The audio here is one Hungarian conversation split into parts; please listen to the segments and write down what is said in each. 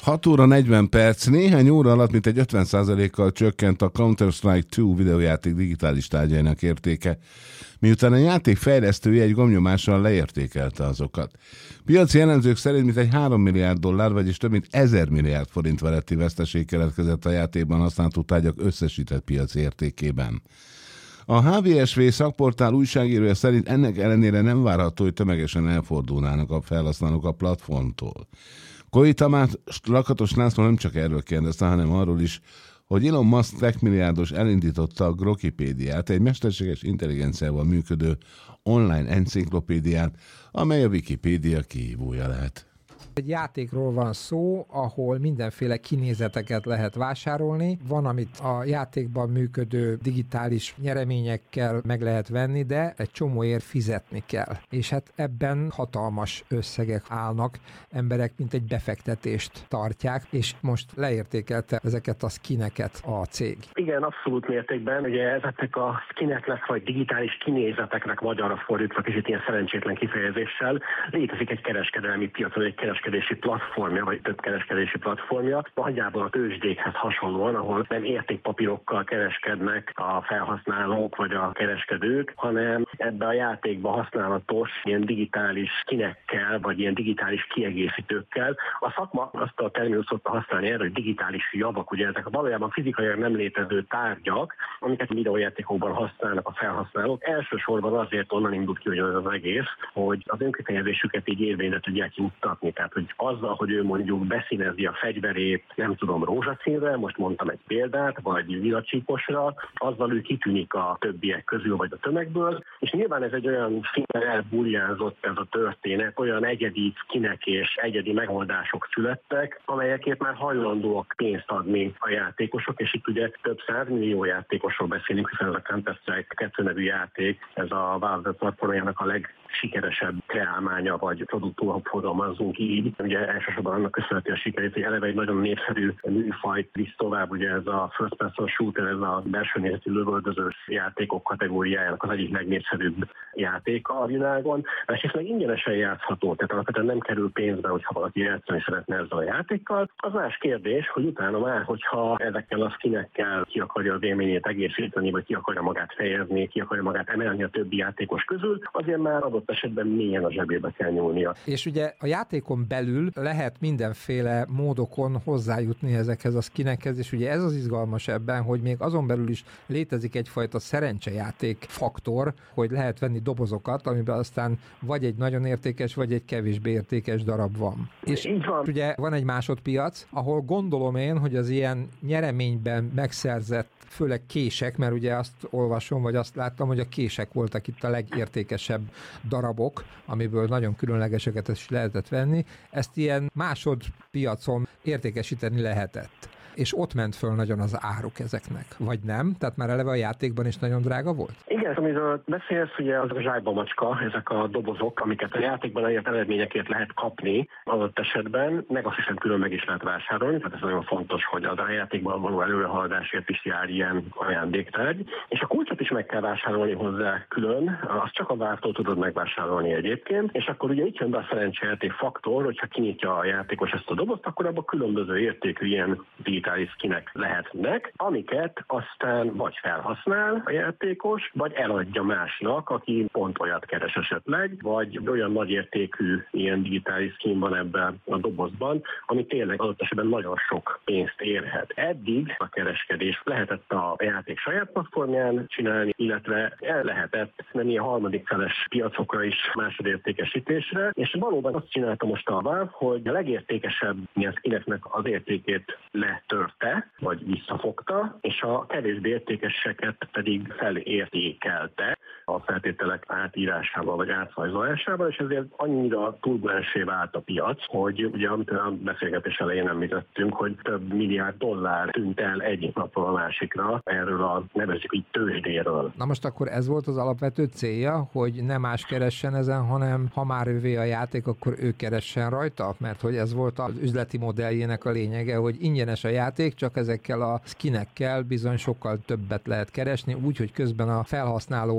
6 óra 40 perc, néhány óra alatt mintegy 50%-kal csökkent a Counter-Strike 2 videójáték digitális tárgyainak értéke, miután a játék fejlesztője egy gombnyomással leértékelte azokat. Piaci elemzők szerint mintegy $3 milliárd, vagyis több mint 1000 milliárd forint feletti veszteség keletkezett a játékban használható tárgyak összesített piaci értékében. A HVSV szakportál újságírója szerint ennek ellenére nem várható, hogy tömegesen elfordulnának a felhasználók a platformtól. Koi Tamás Lakatos László nem csak erről kérdezte, hanem arról is, hogy Elon Musk techmilliárdos elindította a Grokipédiát, egy mesterséges intelligenciával működő online enciklopédiát, amely a Wikipédia kihívója lehet. Egy játékról van szó, ahol mindenféle kinézeteket lehet vásárolni. Van, amit a játékban működő digitális nyereményekkel meg lehet venni, de egy csomóért fizetni kell. És hát ebben hatalmas összegek állnak, emberek mint egy befektetést tartják, és most leértékelte ezeket a skineket a cég. Igen, abszolút mértékben. Ugye ezeknek a skineknek, vagy digitális kinézeteknek magyarra fordítva kicsit ilyen szerencsétlen kifejezéssel létezik egy kereskedelmi piac, vagy egy kereskedési platformja, vagy több kereskedési platformja, nagyjából a tőzsdékhez hasonlóan, ahol nem értékpapírokkal kereskednek a felhasználók vagy a kereskedők, hanem ebbe a játékba használatos ilyen digitális skinekkel, vagy ilyen digitális kiegészítőkkel. A szakma azt a terminus szokta használni erre, hogy digitális javak, ugye ezek valójában fizikailag nem létező tárgyak, amiket a videójátékokban használnak a felhasználók. Elsősorban azért onnan indult ki, hogy az egész, hogy az önkifejezésüket így érvényre tudják juttatni. Tehát, hogy azzal, hogy ő mondjuk beszínezi a fegyverét, nem tudom, rózsaszínre, most mondtam egy példát, vagy villacsíkosra, azzal ő kitűnik a többiek közül, vagy a tömegből, és nyilván ez egy olyan színben elburjánzott ez a történet, olyan egyedi skinek és egyedi megoldások születtek, amelyekért már hajlandóak pénzt adni a játékosok, és itt ugye több 100 millió játékosról beszélünk, hiszen ez a Counter-Strike 2 nevű játék, ez a Valve platformjának a legsikeresebb kreálmánya, vagy produktúra, fogalmazzunk így. Ugye elsősorban annak köszönheti a sikerét, hogy eleve egy nagyon népszerű műfajt visz tovább, ugye ez a first person shooter, ez a belső nézetű lövöldözős játékok kategóriájának az egyik legnépszerűbb játéka a világon, és ez meg ingyenesen játszható, tehát alapvetően nem kerül pénzbe, hogyha valaki játszani szeretne ezzel a játékkal. Az más kérdés, hogy utána már, hogyha ezekkel a skinekkel ki akarja az élményét egészíteni, vagy ki akarja magát fejezni, ki akarja magát emelni a többi játékos közül, azért már adott esetben mélyen a zsebébe kell nyúlnia. És ugye a játékon belül lehet mindenféle módokon hozzájutni ezekhez a skinekhez, és ugye ez az izgalmas ebben, hogy még azon belül is létezik egyfajta szerencsejáték faktor, hogy lehet venni dobozokat, amiben aztán vagy egy nagyon értékes, vagy egy kevésbé értékes darab van. És ugye van egy másodpiac, ahol gondolom én, hogy az ilyen nyereményben megszerzett főleg kések, mert ugye azt olvasom, vagy azt láttam, hogy a kések voltak itt a legértékesebb darabok, amiből nagyon különlegeseket is lehetett venni. Ezt ilyen másodpiacon értékesíteni lehetett. És ott ment föl nagyon az áruk ezeknek, vagy nem? Tehát már eleve a játékban is nagyon drága volt? Igen, amiről beszélsz, ugye az a zsákba macska, ezek a dobozok, amiket a játékban elért eredményekért lehet kapni adott esetben, meg azt hiszem külön meg is lehet vásárolni, tehát ez nagyon fontos, hogy az a játékban való előrehaladásért is jár ilyen ajándéktárgy, és a kulcsot is meg kell vásárolni hozzá külön, azt csak a vártól tudod megvásárolni egyébként, és akkor ugye itt jön be a szerencsejáték faktor, hogyha kinyitja a játékos ezt a dobozt, akkor abban különböző értékű ilyen digitális skinek lehetnek, amiket aztán vagy felhasznál a játékos, vagy eladja másnak, aki pont olyat keres esetleg, vagy olyan nagyértékű ilyen digitális skin van ebben a dobozban, ami tényleg adott esetben nagyon sok pénzt érhet. Eddig a kereskedés lehetett a játék saját platformján csinálni, illetve el lehetett menni a harmadik feles piacokra is másodértékesítésre, és valóban azt csinálta most a Valve, hogy a legértékesebb ilyen skineknek az értékét letörte, vagy visszafogta, és a kevésbé értékeseket pedig felértékelte a feltételek átírásával vagy átfajzolásával, és ezért annyira turbulensé vált a piac, hogy ugye amit a beszélgetés elején említettünk, hogy több milliárd dollár tűnt el egyik napról a másikra erről a nevezzük így tőzsdéről. Na most akkor ez volt az alapvető célja, hogy nem más keressen ezen, hanem ha már ővé a játék, akkor ő keressen rajta? Mert hogy ez volt az üzleti modelljének a lényege, hogy ingyenes a játék, csak ezekkel a skinekkel bizony sokkal többet lehet keresni, úgy, hogy közben a felhasználó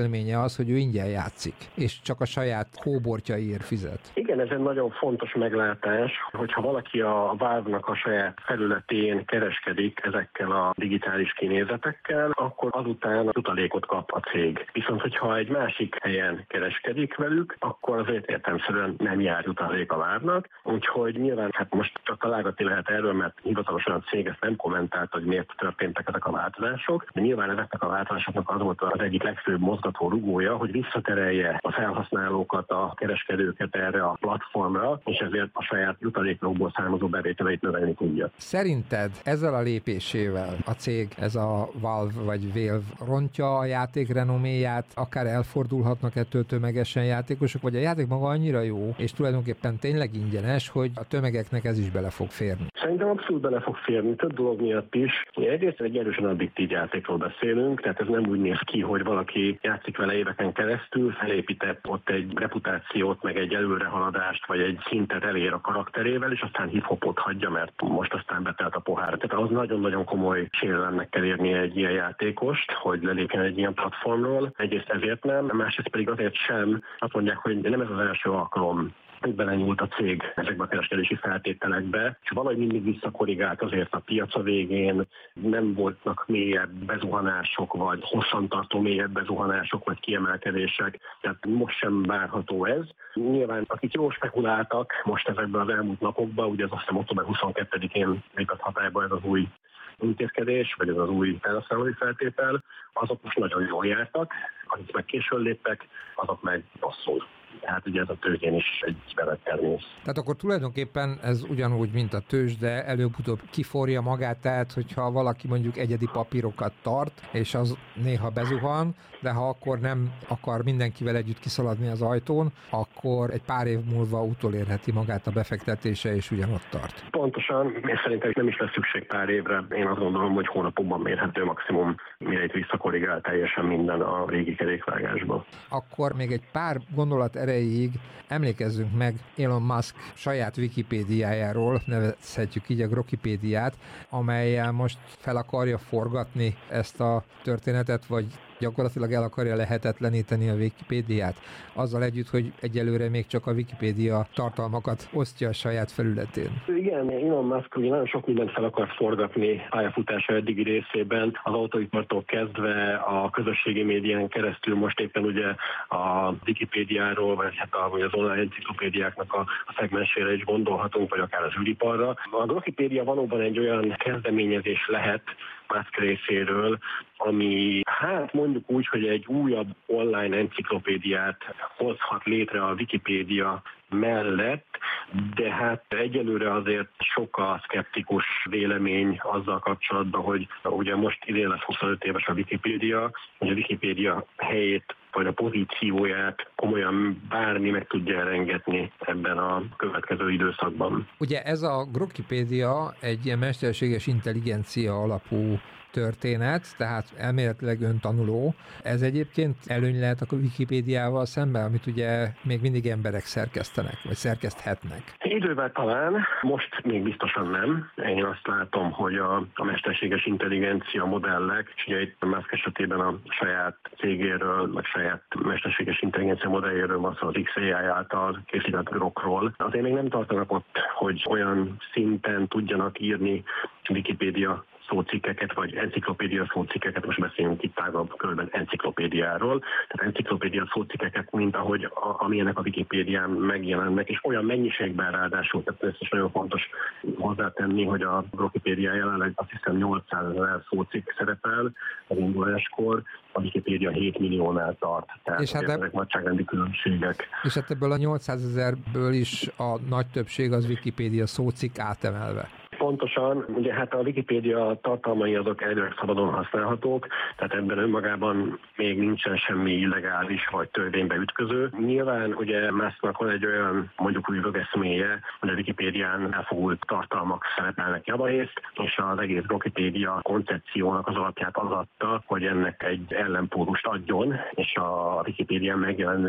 élménye az, hogy ő ingyen játszik, és csak a saját hóbortjaiért fizet. Igen, ez egy nagyon fontos meglátás, hogyha valaki a Valve-nak a saját felületén kereskedik ezekkel a digitális kinézetekkel, akkor azután jutalékot kap a cég. Viszont, hogyha egy másik helyen kereskedik velük, akkor azért értelemszerűen nem jár jutalék a Valve-nak, úgyhogy nyilván hát most csak találgatni lehet erről, mert hivatalosan a cég ezt nem kommentált, hogy miért történtek ezek a változások, de nyilván ezeknek a változásoknak az volt az egyik legfőbb mozgató rugója, hogy visszaterelje a felhasználókat, a kereskedőket erre a platformra, és ezért a saját jutalékokból származó bevételeit növelni tudja. Szerinted ezzel a lépésével a cég, ez a Valve vagy Valve rontja a játék renoméját, akár elfordulhatnak ettől tömegesen játékosok, vagy a játék maga annyira jó, és tulajdonképpen tényleg ingyenes, hogy a tömegeknek ez is bele fog férni? Szerintem abszolút bele fog férni, több dolog miatt is. Egyrészt egy erősen addiktív játékról beszélünk, tehát ez nem úgy néz ki, hogy valaki játszik vele éveken keresztül, felépített ott egy reputációt, meg egy előrehaladást, vagy egy szintet elér a karakterével, és aztán hip-hopot hagyja, mert most aztán betelt a pohár. Tehát az nagyon-nagyon komoly sérelemnek kell érni egy ilyen játékost, hogy lelépjen egy ilyen platformról. Egyrészt ezért nem, másrészt pedig azért sem. Azt mondják, hogy nem ez az első alkalom, hogy belenyúlt a cég ezekbe a kereskedési feltételekbe, és valahogy mindig visszakorrigált azért a piaca végén, nem voltak mélyebb bezuhanások, vagy hosszantartó mélyebb bezuhanások, vagy kiemelkedések, tehát most sem várható ez. Nyilván, akik jól spekuláltak most ezekben az elmúlt napokban, ugye az azt hiszem október 22-én lépett hatályba ez az új intézkedés, vagy ez az új felhasználói feltétel, azok most nagyon jól jártak, akik meg későn léptek, azok meg rosszul. Tehát ugye ez a tőzsdén is egy bevett termész. Tehát akkor tulajdonképpen ez ugyanúgy, mint a tőzsde, előbb-utóbb kiforja magát, tehát hogyha valaki mondjuk egyedi papírokat tart, és az néha bezuhan, de ha akkor nem akar mindenkivel együtt kiszaladni az ajtón, akkor egy pár év múlva utolérheti magát a befektetése, és ugyanott tart. Pontosan, és szerintem nem is lesz szükség pár évre. Én azt gondolom, hogy hónapokban mérhető maximum, mire itt visszakorrigál teljesen minden a régi kerékvágásba. Akkor még egy pár gondolat erejéig emlékezzünk meg Elon Musk saját Wikipédiájáról, nevezhetjük így a Grokipédiát, amellyel most fel akarja forgatni ezt a történetet, vagy gyakorlatilag el akarja lehetetleníteni a Wikipédiát, azzal együtt, hogy egyelőre még csak a Wikipédia tartalmakat osztja a saját felületén. Igen, Elon Musk ugye nagyon sok mindent fel akar forgatni pályafutása eddigi részében, az autóipartól kezdve a közösségi médián keresztül, most éppen ugye a Wikipédiáról, vagy hát az online enciklopédiáknak a szegmensére is gondolhatunk, vagy akár az űriparra. A Grokipédia valóban egy olyan kezdeményezés lehet Musk részéről, ami hát mondjuk úgy, hogy egy újabb online enciklopédiát hozhat létre a Wikipédia mellett, de hát egyelőre azért sok a szkeptikus vélemény azzal kapcsolatban, hogy ugye most idén lesz 25 éves a Wikipédia, hogy a Wikipédia helyét vagy a pozícióját komolyan bármi meg tudja elengedni ebben a következő időszakban. Ugye ez a Grokipédia egy ilyen mesterséges intelligencia alapú történet, tehát elméletileg öntanuló. Ez egyébként előny lehet a Wikipédiával szemben, amit ugye még mindig emberek szerkesztenek, vagy szerkeszthetnek. Idővel talán, most még biztosan nem. Én azt látom, hogy a mesterséges intelligencia modellek, és ugye itt a Musk esetében a saját cégéről, vagy saját mesterséges intelligencia modelljéről van szó, az XAI által készített Grokról. Azért még nem tartanak ott, hogy olyan szinten tudjanak írni Wikipédia szócikkeket, vagy enciklopédia szócikkeket, most beszélünk itt tágabb körben enciklopédiáról, tehát enciklopédia szócikkeket, mint ahogy amilyenek a Wikipédián megjelennek, és olyan mennyiségben ráadásul, tehát ez is nagyon fontos hozzátenni, hogy a Wikipédia jelenleg azt hiszem 800 000 szócikk szerepel az induláskor, a Wikipédia 7 milliónál tart, tehát és hát ezek nagyságrendi különbségek. És hát ebből a 800 000-ből is a nagy többség az Wikipédia szócikk átemelve. Pontosan, ugye hát a Wikipédia tartalmai azok elvileg szabadon használhatók, tehát ebben önmagában még nincsen semmi illegális vagy törvénybe ütköző. Nyilván ugye Musknak van egy olyan mondjuk úgy rögeszméje, hogy a Wikipédián elfogult tartalmak szerepelnek javarészt, és az egész Wikipédia koncepciónak az alapját az adta, hogy ennek egy ellenpólust adjon, és a Wikipédián megjelenő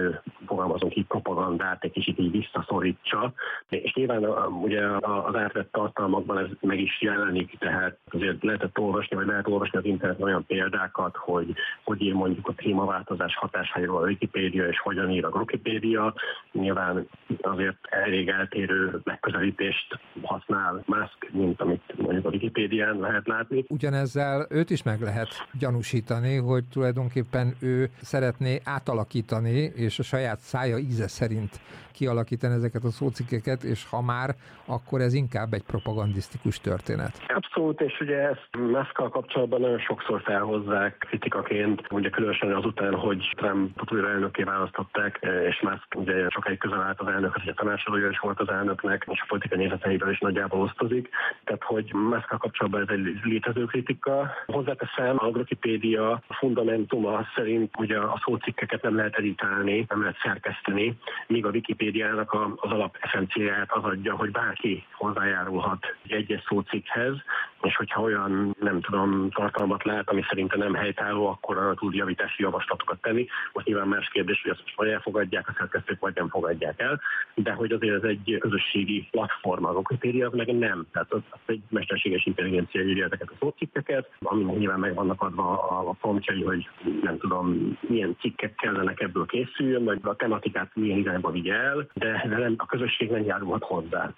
fogalmazunk így, propagandát egy kicsit így visszaszorítsa, és nyilván ugye az átvett tartalmakban ez meg is jelenik, tehát azért lehet olvasni az interneten olyan példákat, hogy ír mondjuk a klímaváltozás hatásairól a Wikipédia, és hogyan ír a Grokipédia. Nyilván azért elég eltérő megközelítést használ Musk, mint amit mondjuk a Wikipédián lehet látni. Ugyanezzel őt is meg lehet gyanúsítani, hogy tulajdonképpen ő szeretné átalakítani, és a saját szája íze szerint kialakítani ezeket a szócikkeket, és ha már, akkor ez inkább egy propagandisztikus történet. Abszolút, és ugye ezt Muskkal kapcsolatban nagyon sokszor felhozzák kritikaként, ugye különösen azután, hogy Trumpot újra elnökké választották, és Musk ugye sokáig közel állt az elnökhez, ugye tanácsadója is volt az elnöknek, és a politikai nézeteivel is nagyjából osztozik. Tehát, hogy Muskkal kapcsolatban ez egy létező kritika. Hozzáteszem, a Grokipédia fundamentuma szerint ugye a szócikkeket nem lehet editálni, nem lehet szerkeszteni, míg a Wikipédiának az alapeszenciáját az adja, hogy bárki hozzájárulhat egy szócikkhez, és hogyha olyan, nem tudom, tartalmat lát, ami szerintem nem helytálló, akkor arra tud javítási javaslatokat tenni. Most nyilván más kérdés, hogy azt vagy elfogadják a szerkesztők, vagy nem fogadják el, de hogy azért ez egy közösségi platform, a Wikipédia, az meg nem. Tehát az egy mesterséges intelligencia írja ezeket a szócikkeket, aminek nyilván meg vannak adva a promptjai, hogy nem tudom, milyen cikkek kellenek ebből készüljön, vagy a tematikát milyen irányba vigye el, de nem, a közösség nem járulhat hozzá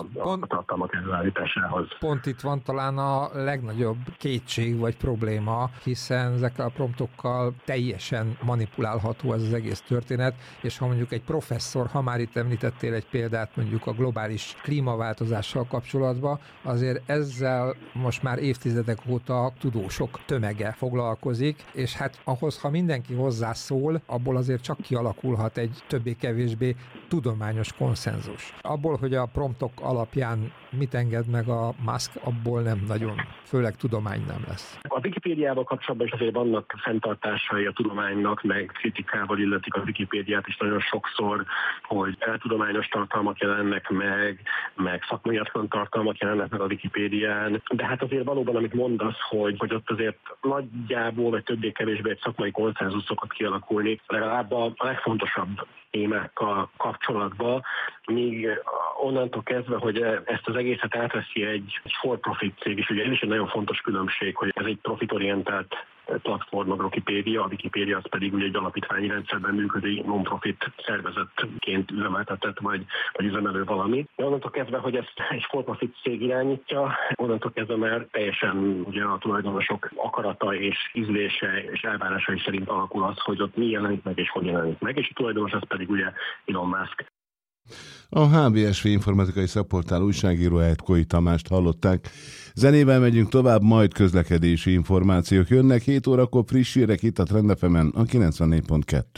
a tartalmak előállításához. Pont itt van talán a legnagyobb kétség vagy probléma, hiszen ezekkel a promptokkal teljesen manipulálható ez az egész történet, és ha mondjuk egy professzor, ha már itt említettél egy példát mondjuk a globális klímaváltozással kapcsolatban, azért ezzel most már évtizedek óta tudósok tömege foglalkozik, és hát ahhoz, ha mindenki hozzászól, abból azért csak kialakulhat egy többé-kevésbé tudományos konszenzus. Abból, hogy a promptok alapján mit enged meg a Musk, abból nem nagyon, főleg tudomány nem lesz. A Wikipédiával kapcsolatban is azért vannak fenntartásai a tudománynak, meg kritikával illetik a Wikipédiát is nagyon sokszor, hogy eltudományos tartalmak jelennek meg szakmaiatlan tartalmak jelennek meg a Wikipédián. De hát azért valóban, amit mondasz, hogy ott azért nagyjából, vagy többé-kevésbé egy szakmai konszenzus szokott kialakulni, legalább a legfontosabb témákkal kapcsolatban, míg onnantól kezdve, hogy ezt az egészet átveszi egy for-profit cég, és ugye ez is egy nagyon fontos különbség, hogy ez egy profitorientált platform, a Grokipédia, a Wikipédia az pedig ugye egy alapítványi rendszerben működő non-profit szervezetként üzemeltetett, vagy üzemelő valami. De onnantól kezdve, hogy ezt egy for-profit cég irányítja, onnantól kezdve már teljesen ugye a tulajdonosok akarata és ízlése és elvárásai szerint alakul az, hogy ott mi jelenik meg és hogy jelenik meg, és a tulajdonos az pedig ugye Elon Musk. A HVSV informatikai szakportál újságíróját, Koi Tamást hallották. Zenével megyünk tovább, majd közlekedési információk jönnek. 7 órakor friss hírek itt a Trend FM-en, a 94.2.